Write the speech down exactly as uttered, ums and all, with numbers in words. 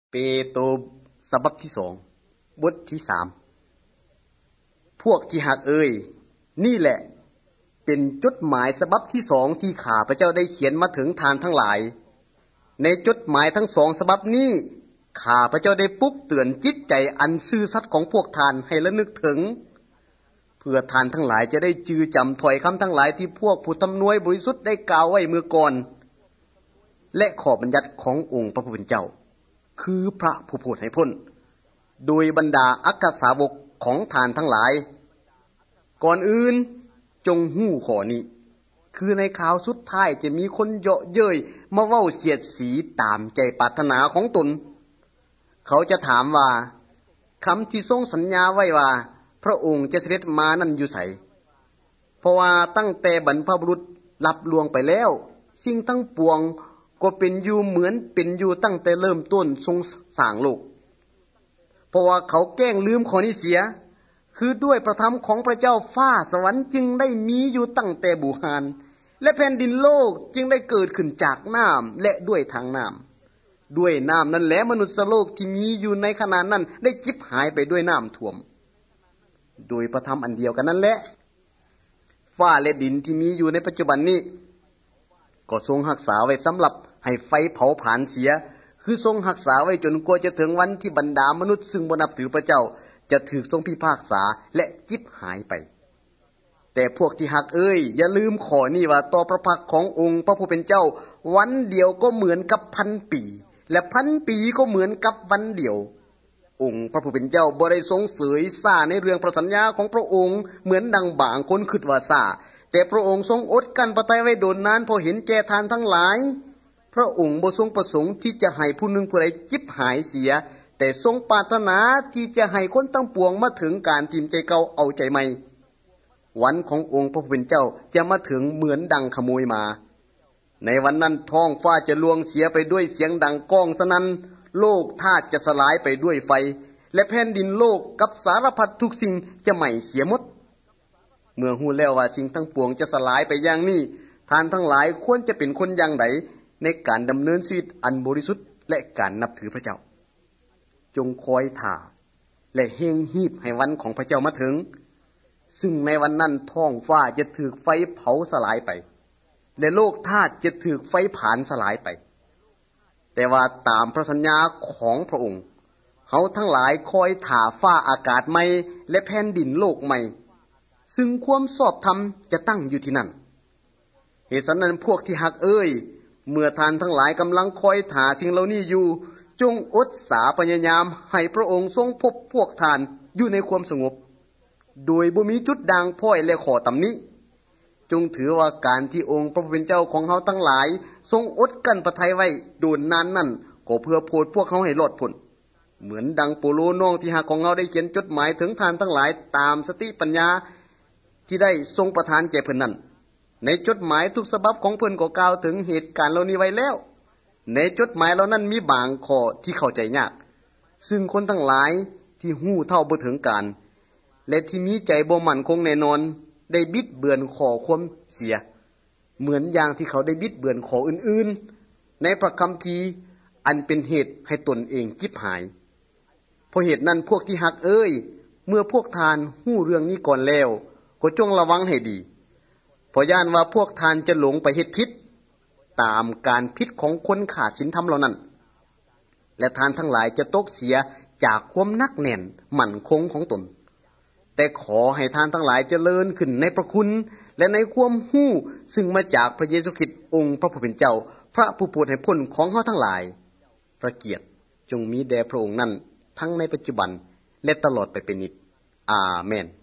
เปโตรฉบับที่สองบทที่สามพวกที่หักเอ่ยนี่แหละเป็นจดหมายฉบับที่สองที่ข้าพเจ้าได้เขียนมาถึงท่านทั้งหลายในจดหมายทั้งสองฉบับนี้ข้าพเจ้าได้ปลุกเตือนจิตใจอันซื่อสัตย์ของพวกท่านให้ระลึกถึงเพื่อท่านทั้งหลายจะได้จือจำถ้อยคำทั้งหลายที่พวกผู้ทำนวยบริสุทธิ์ได้กล่าวไว้เมื่อก่อนและข้อบัญญัติขององค์พระผู้เป็นเจ้าคือพระผู้พูดให้พ้นโดยบรรดาอัครสาวกของท่านทั้งหลายก่อนอื่นจงหู้ข้อนี้คือในข่าวสุดท้ายจะมีคนเยาะเย้ยมาเว้าเสียดสีตามใจปรารถนาของตนเขาจะถามว่าคำที่ทรงสัญญาไว้ว่าพระองค์จะเสด็จมานั่นอยู่ไสเพราะว่าตั้งแต่บรรพบุรุษลับลวงไปแล้วสิ่งทั้งปวงก็เป็นอยู่เหมือนเป็นอยู่ตั้งแต่เริ่มต้นทรงสร้างโลกเพราะว่าเขาแกล้งลืมข้อนี้เสียคือด้วยพระทัยของพระเจ้าฟ้าสวรรค์จึงได้มีอยู่ตั้งแต่บูหานและแผ่นดินโลกจึงได้เกิดขึ้นจากน้ำและด้วยทางน้ำด้วยน้ำนั้นแหละมนุษย์โลกที่มีอยู่ในขณะนั้นได้จิบหายไปด้วยน้ำท่วมโดยพระทัยอันเดียวกันนั่นแหละฟ้าและดินที่มีอยู่ในปัจจุบันนี้ก็ทรงรักษาไว้สำหรับให้ไฟเผาผลาญเสียคือทรงรักษาไว้จนกว่าจะถึงวันที่บรรดามนุษย์ซึ่งบ่นับถือพระเจ้าจะถูกทรงพิพากษาและจิบหายไปแต่พวกที่หักเอ้ยอย่าลืมข้อนี้ว่าต่อพระพักขององค์พระผู้เป็นเจ้าวันเดียวก็เหมือนกับพันปีและพันปีก็เหมือนกับวันเดียวองค์พระผู้เป็นเจ้าบ่ได้ทรงเสยซ่าในเรื่องพระสัญญาของพระองค์เหมือนดังบางคนคิดว่าซ่าแต่พระองค์ทรงอดกั้นพระทัยไว้โดนนานเพราะเห็นแก่ทานทั้งหลายพระองค์บ่ทรงประสงค์ที่จะให้ผู้หนึ่งผู้ใดจิบหายเสียแต่ทรงปรารถนาที่จะให้คนทั้งปวงมาถึงการทิมใจเก่าเอาใจใหม่วันขององค์พระผู้เป็นเจ้าจะมาถึงเหมือนดังขโมยมาในวันนั้นท้องฟ้าจะลวงเสียไปด้วยเสียงดังก้องสนั่นโลกธาตุจะสลายไปด้วยไฟและแผ่นดินโลกกับสารพัดทุกสิ่งจะไหม้เสียหมดเมื่อฮู้แล้วว่าสิ่งทั้งปวงจะสลายไปอย่างนี้ท่านทั้งหลายควรจะเป็นคนอย่างไรในการดำเนินชีวิตอันบริสุทธิ์และการนับถือพระเจ้าจงคอยท่าและเฮงฮีบให้วันของพระเจ้ามาถึงซึ่งในวันนั้นท้องฟ้าจะถูกไฟเผาสลายไปและโลกธาตุจะถูกไฟผลาญสลายไปแต่ว่าตามพระสัญญาของพระองค์เฮาทั้งหลายคอยท่าฟ้าอากาศใหม่และแผ่นดินโลกใหม่ซึ่งความชอบธรรมจะตั้งอยู่ที่นั่นเหตุฉะนั้นพวกที่หักเอ้ยเมื่อท่านทั้งหลายกำลังคอยท่าสิ่งเหล่านี้อยู่จงอดสาพยายามให้พระองค์ทรงพบพวกท่านอยู่ในความสงบโดยบ่มีจุดด่างพร้อยและข้อตำหนิจงถือว่าการที่องค์พระผู้เป็นเจ้าของเฮาทั้งหลายทรงอดกั้นพระทัยไว้โดนนานนั่นก็เพื่อโปรดพวกเฮาให้รอดพ้นเหมือนดังโปโลน้องที่หักของเฮาได้เขียนจดหมายถึงท่านทั้งหลายตามสติปัญญาที่ได้ทรงประทานแก่เพิ่นนั้นในจดหมายทุกฉบับของเพิ่นก็กล่าวถึงเหตุการณ์เหล่านี้ไว้แล้วในจดหมายเหล่านั้นมีบางข้อที่เข้าใจยากซึ่งคนทั้งหลายที่หู้เท่าบ่ถึงการและที่มีใจบ่มั่นคงแน่นอนได้บิดเบือนข้อความเสียเหมือนอย่างที่เขาได้บิดเบือนข้ออื่นๆในพระคัมภีร์อันเป็นเหตุให้ตนเองจิบหายเพราะเหตุนั้นพวกที่หักเอ้ยเมื่อพวกทานหู้เรื่องนี้ก่อนแล้วก็จงระวังให้ดีเพราะย่านว่าพวกทานจะหลงไปเฮ็ดผิดตามการผิดของคนขาดศีลธรรมเหล่านั้นและทานทั้งหลายจะตกเสียจากความนักแน่นมั่นคงของตนแต่ขอให้ทานทั้งหลายเจริญขึ้นในพระคุณและในความรู้ซึ่งมาจากพระเยซูคริสต์องค์พระผู้เป็นเจ้าพระผู้โปรดให้พ้นของเฮาทั้งหลายพระเกียรติจงมีแด่พระองค์นั้นทั้งในปัจจุบันและตลอดไปเป็นนิจอาเมน